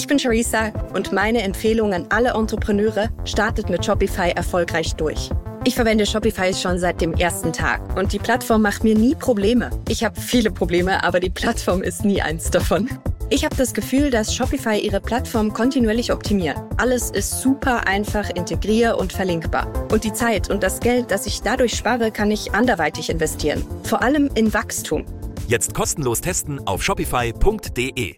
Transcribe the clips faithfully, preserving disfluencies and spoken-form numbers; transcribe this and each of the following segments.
Ich bin Charissa und meine Empfehlung an alle Entrepreneure: startet mit Shopify erfolgreich durch. Ich verwende Shopify schon seit dem ersten Tag und die Plattform macht mir nie Probleme. Ich habe viele Probleme, aber die Plattform ist nie eins davon. Ich habe das Gefühl, dass Shopify ihre Plattform kontinuierlich optimiert. Alles ist super einfach integrier- und verlinkbar. Und die Zeit und das Geld, das ich dadurch spare, kann ich anderweitig investieren. Vor allem in Wachstum. Jetzt kostenlos testen auf shopify punkt de.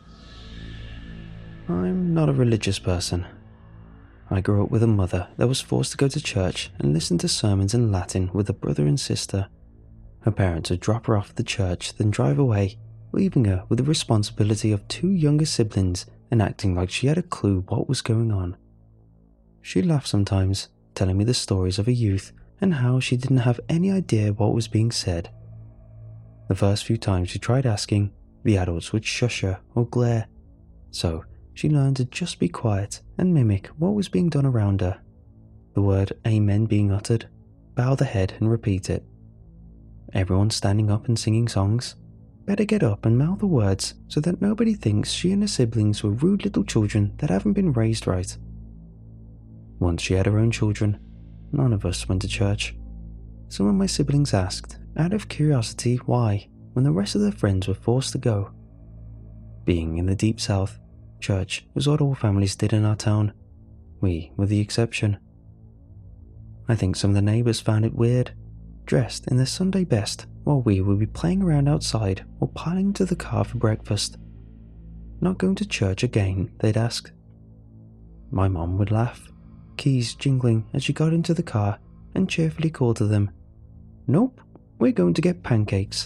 I'm not a religious person. I grew up with a mother that was forced to go to church and listen to sermons in Latin with a brother and sister. Her parents would drop her off at the church, then drive away, leaving her with the responsibility of two younger siblings and acting like she had a clue what was going on. She laughed sometimes, telling me the stories of her youth and how she didn't have any idea what was being said. The first few times she tried asking, the adults would shush her or glare. So she learned to just be quiet and mimic what was being done around her. The word amen being uttered, bow the head and repeat it. Everyone standing up and singing songs, better get up and mouth the words so that nobody thinks she and her siblings were rude little children that haven't been raised right. Once she had her own children, none of us went to church. Some of my siblings asked, out of curiosity, why, when the rest of their friends were forced to go. Being in the deep south, church was what all families did in our town. We were the exception. I think some of the neighbours found it weird, dressed in their Sunday best while we would be playing around outside or piling into the car for breakfast. Not going to church again, they'd ask. My mom would laugh, keys jingling as she got into the car, and cheerfully call to them, "Nope, we're going to get pancakes."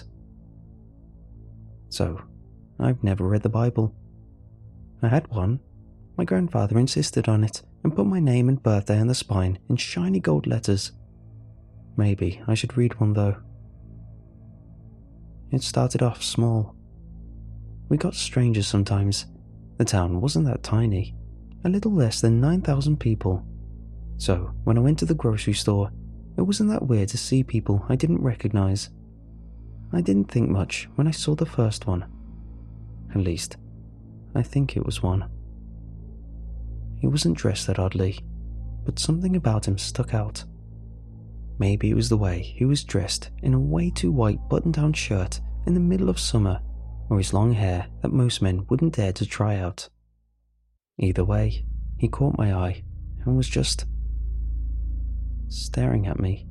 So, I've never read the Bible. I had one. My grandfather insisted on it and put my name and birthday on the spine in shiny gold letters. Maybe I should read one though. It started off small. We got strangers sometimes. The town wasn't that tiny, a little less than nine thousand people. So when I went to the grocery store, it wasn't that weird to see people I didn't recognize. I didn't think much when I saw the first one. At least, I think it was one. He wasn't dressed that oddly, but something about him stuck out. Maybe it was the way he was dressed in a way too white button-down shirt in the middle of summer, or his long hair that most men wouldn't dare to try out. Either way, he caught my eye and was just staring at me.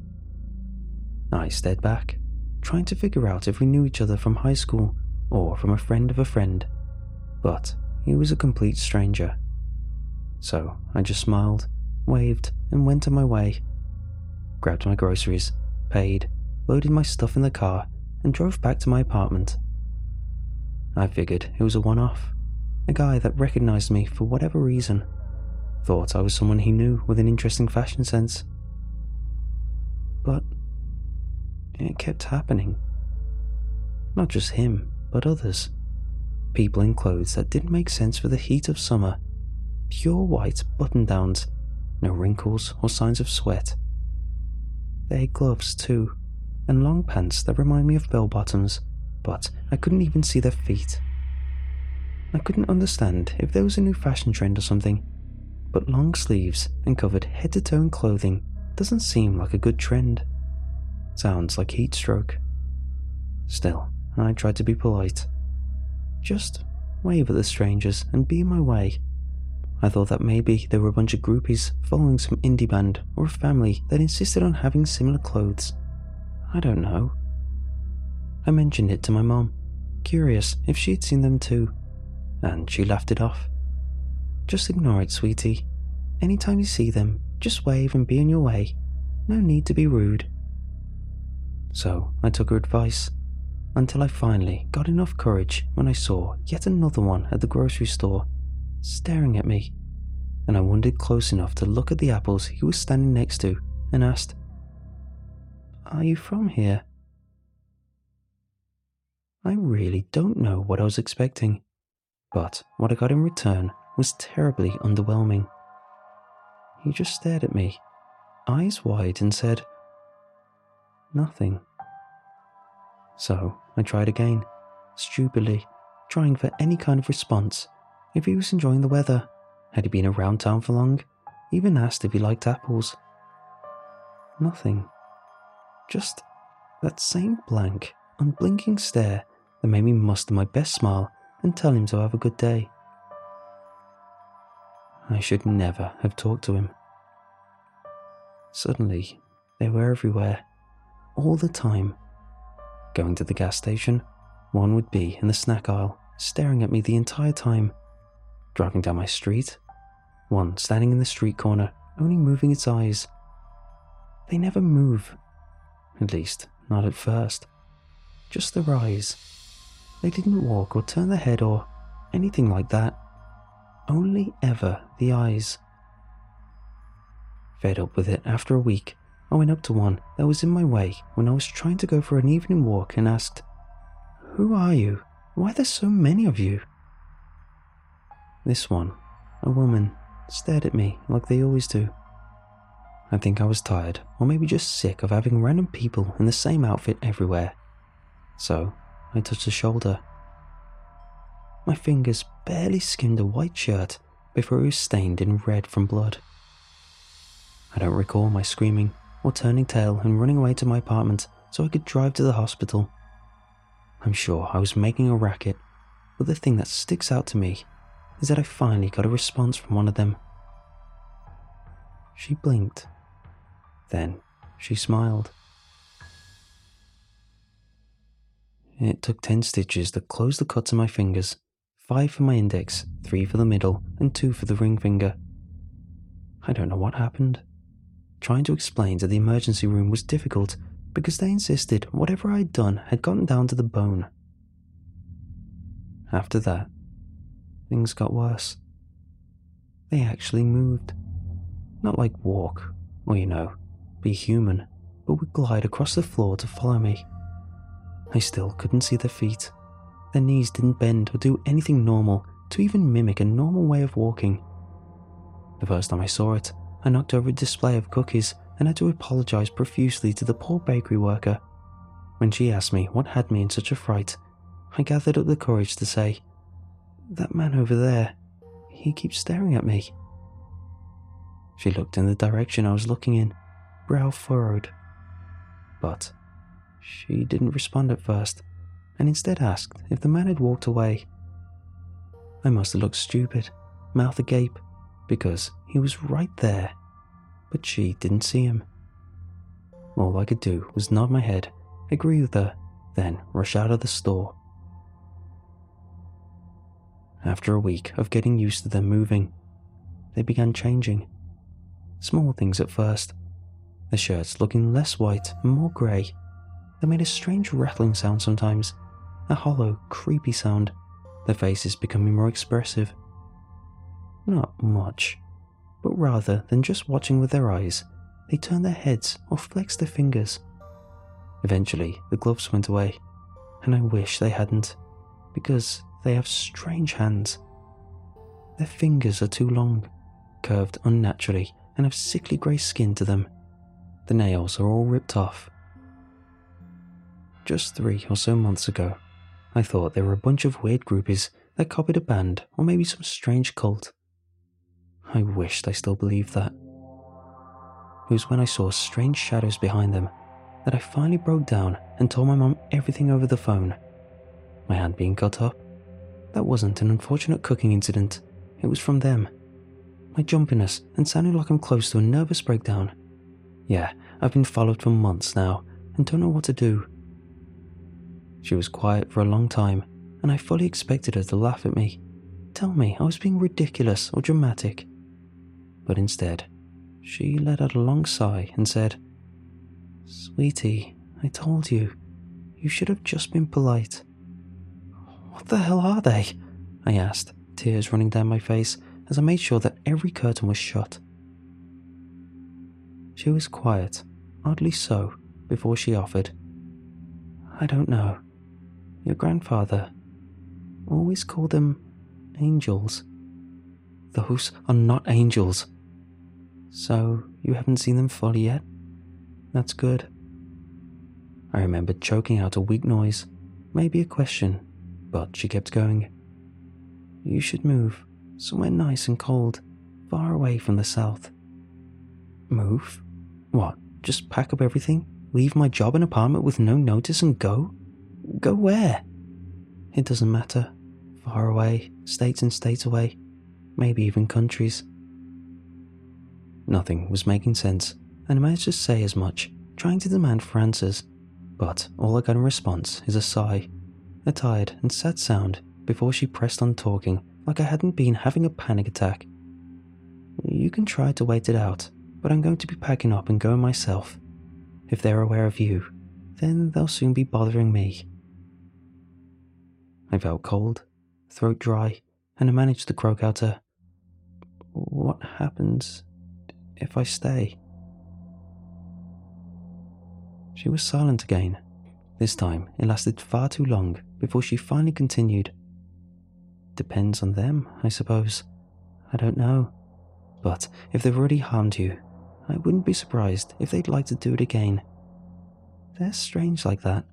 I stared back, trying to figure out if we knew each other from high school or from a friend of a friend, but he was a complete stranger. So I just smiled, waved, and went on my way. Grabbed my groceries, paid, loaded my stuff in the car, and drove back to my apartment. I figured it was a one-off, a guy that recognized me for whatever reason, thought I was someone he knew with an interesting fashion sense. But it kept happening. Not just him, but others. People in clothes that didn't make sense for the heat of summer. Pure white button-downs, no wrinkles or signs of sweat. They had gloves too, and long pants that remind me of bell-bottoms, but I couldn't even see their feet. I couldn't understand if there was a new fashion trend or something, but long sleeves and covered head-to-toe in clothing doesn't seem like a good trend. Sounds like heat stroke. Still, I tried to be polite. Just wave at the strangers and be in my way. I thought that maybe there were a bunch of groupies following some indie band or a family that insisted on having similar clothes. I don't know. I mentioned it to my mom, curious if she'd seen them too, and she laughed it off. Just ignore it, sweetie. Anytime you see them, just wave and be on your way. No need to be rude. So I took her advice, until I finally got enough courage when I saw yet another one at the grocery store, staring at me, and I wandered close enough to look at the apples he was standing next to and asked, "Are you from here?" I really don't know what I was expecting, but what I got in return was terribly underwhelming. He just stared at me, eyes wide, and said, "Nothing." So I tried again, stupidly, trying for any kind of response, if he was enjoying the weather, had he been around town for long, even asked if he liked apples. Nothing. Just that same blank, unblinking stare that made me muster my best smile and tell him to have a good day. I should never have talked to him. Suddenly, they were everywhere, all the time. Going to the gas station, one would be in the snack aisle, staring at me the entire time. Driving down my street, one standing in the street corner, only moving its eyes. They never move. At least, not at first. Just their eyes. They didn't walk or turn their head or anything like that. Only ever the eyes. Fed up with it after a week, I went up to one that was in my way when I was trying to go for an evening walk and asked, "Who are you? Why are there so many of you?" This one, a woman, stared at me like they always do. I think I was tired, or maybe just sick of having random people in the same outfit everywhere. So, I touched her shoulder. My fingers barely skimmed a white shirt before it was stained in red from blood. I don't recall my screaming or turning tail and running away to my apartment so I could drive to the hospital. I'm sure I was making a racket, but the thing that sticks out to me is that I finally got a response from one of them. She blinked. Then she smiled. It took ten stitches to close the cuts on my fingers, five for my index, three for the middle, and two for the ring finger. I don't know what happened. Trying to explain to the emergency room was difficult because they insisted whatever I had done had gotten down to the bone. After that, things got worse. They actually moved. Not like walk, or you know, be human, but would glide across the floor to follow me. I still couldn't see their feet. Their knees didn't bend or do anything normal to even mimic a normal way of walking. The first time I saw it, I knocked over a display of cookies and had to apologize profusely to the poor bakery worker. When she asked me what had me in such a fright, I gathered up the courage to say, "That man over there, he keeps staring at me." She looked in the direction I was looking in, brow furrowed. But she didn't respond at first, and instead asked if the man had walked away. I must have looked stupid, mouth agape, because he was right there, but she didn't see him. All I could do was nod my head, agree with her, then rush out of the store. After a week of getting used to them moving, they began changing. Small things at first, the shirts looking less white and more grey. They made a strange rattling sound sometimes, a hollow, creepy sound, their faces becoming more expressive. Not much, but rather than just watching with their eyes, they turned their heads or flexed their fingers. Eventually, the gloves went away, and I wish they hadn't, because they have strange hands. Their fingers are too long, curved unnaturally, and have sickly grey skin to them. The nails are all ripped off. Just three or so months ago, I thought they were a bunch of weird groupies that copied a band or maybe some strange cult. I wished I still believed that. It was when I saw strange shadows behind them that I finally broke down and told my mum everything over the phone. My hand being cut up, that wasn't an unfortunate cooking incident, it was from them. My jumpiness and sounding like I'm close to a nervous breakdown. Yeah, I've been followed for months now and don't know what to do. She was quiet for a long time, and I fully expected her to laugh at me, tell me I was being ridiculous or dramatic. But instead, she let out a long sigh and said, "Sweetie, I told you, you should have just been polite." "What the hell are they?" I asked, tears running down my face as I made sure that every curtain was shut. She was quiet, oddly so, before she offered, "I don't know. Your grandfather always called them angels." "Those are not angels." "So you haven't seen them fully yet? That's good." I remembered choking out a weak noise, maybe a question, but she kept going. You should move somewhere nice and cold, far away from the south. Move? What, just pack up everything, leave my job and apartment with no notice and go? Go where? It doesn't matter. Far away, states and states away, maybe even countries. Nothing was making sense, and I managed to say as much, trying to demand for answers, but all I got in response is a sigh, a tired and sad sound before she pressed on talking like I hadn't been having a panic attack. You can try to wait it out, but I'm going to be packing up and going myself. If they're aware of you, then they'll soon be bothering me. I felt cold, throat dry, and I managed to croak out a, "What happens if I stay?" She was silent again. This time it lasted far too long before she finally continued. Depends on them, I suppose. I don't know. But if they've already harmed you, I wouldn't be surprised if they'd like to do it again. They're strange like that.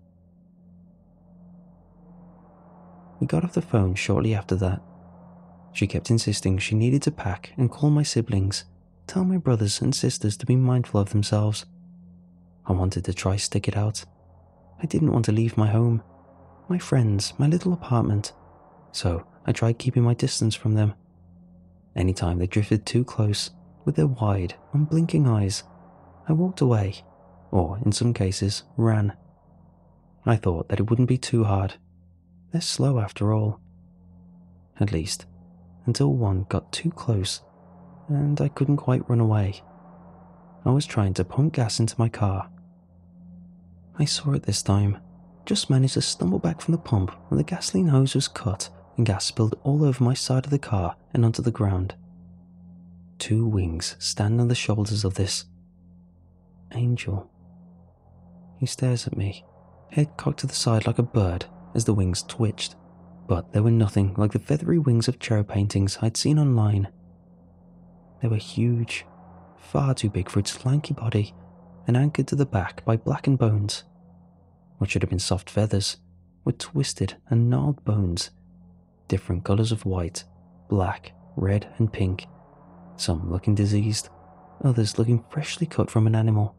We got off the phone shortly after that. She kept insisting she needed to pack and call my siblings, tell my brothers and sisters to be mindful of themselves. I wanted to try stick it out. I didn't want to leave my home, my friends, my little apartment, so I tried keeping my distance from them. Anytime they drifted too close, with their wide, unblinking eyes, I walked away, or in some cases, ran. I thought that it wouldn't be too hard. They're slow after all. At least, until one got too close, and I couldn't quite run away. I was trying to pump gas into my car. I saw it this time, just managed to stumble back from the pump when the gasoline hose was cut and gas spilled all over my side of the car and onto the ground. Two wings stand on the shoulders of this angel. He stares at me, head cocked to the side like a bird as the wings twitched, but they were nothing like the feathery wings of cherub paintings I'd seen online. They were huge, far too big for its lanky body, and anchored to the back by blackened bones. What should have been soft feathers were twisted and gnarled bones, different colours of white, black, red and pink, some looking diseased, others looking freshly cut from an animal.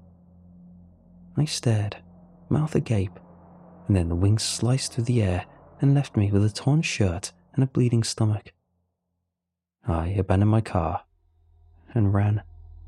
I stared, mouth agape, and then the wings sliced through the air and left me with a torn shirt and a bleeding stomach. I abandoned my car and ran.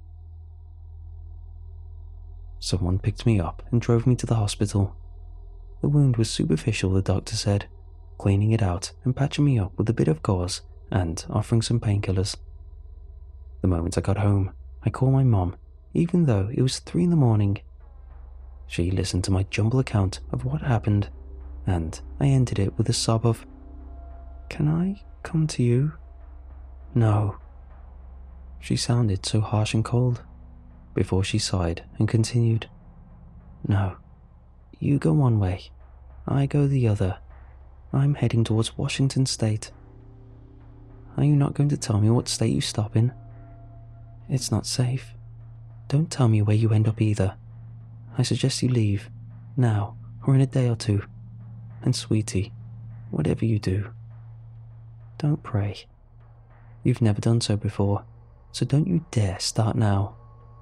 Someone picked me up and drove me to the hospital. The wound was superficial, the doctor said, cleaning it out and patching me up with a bit of gauze and offering some painkillers. The moment I got home, I called my mom, even though it was three in the morning. She listened to my jumble account of what happened, and I ended it with a sob of, "Can I come to you?" "No." She sounded so harsh and cold, before she sighed and continued, "No, you go one way, I go the other. I'm heading towards Washington State. Are you not going to tell me what state you stop in? It's not safe. Don't tell me where you end up either. I suggest you leave, now or in a day or two. And sweetie, whatever you do, don't pray. You've never done so before, so don't you dare start now."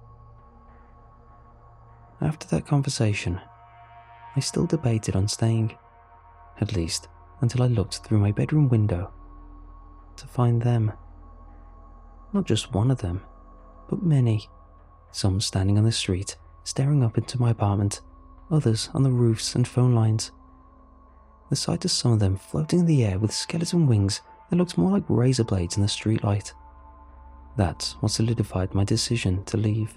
After that conversation, I still debated on staying, at least until I looked through my bedroom window to find them. Not just one of them, but many, some standing on the street, staring up into my apartment, others on the roofs and phone lines. The sight of some of them floating in the air with skeleton wings that looked more like razor blades in the streetlight. That's what solidified my decision to leave.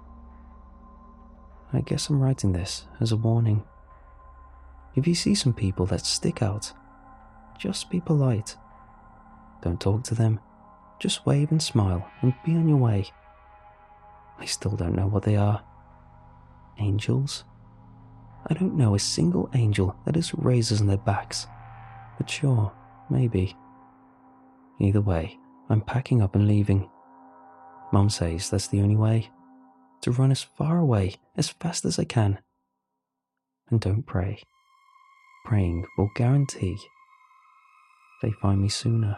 I guess I'm writing this as a warning. If you see some people that stick out, just be polite. Don't talk to them, just wave and smile and be on your way. I still don't know what they are. Angels? I don't know a single angel that has razors on their backs, but sure, maybe. Either way, I'm packing up and leaving. Mum says that's the only way, to run as far away as fast as I can. And don't pray. Praying will guarantee they find me sooner.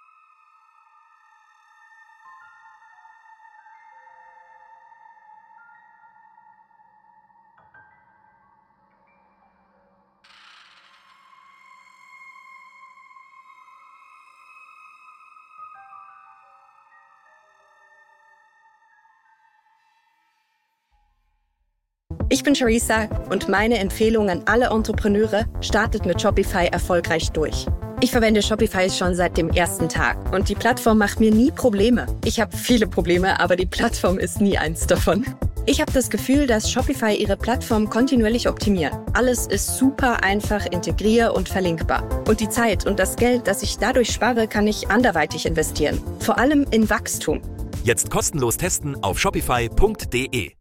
Ich bin Charissa und meine Empfehlung an alle Entrepreneure: startet mit Shopify erfolgreich durch. Ich verwende Shopify schon seit dem ersten Tag und die Plattform macht mir nie Probleme. Ich habe viele Probleme, aber die Plattform ist nie eins davon. Ich habe das Gefühl, dass Shopify ihre Plattform kontinuierlich optimiert. Alles ist super einfach integrier- und verlinkbar. Und die Zeit und das Geld, das ich dadurch spare, kann ich anderweitig investieren. Vor allem in Wachstum. Jetzt kostenlos testen auf shopify punkt de.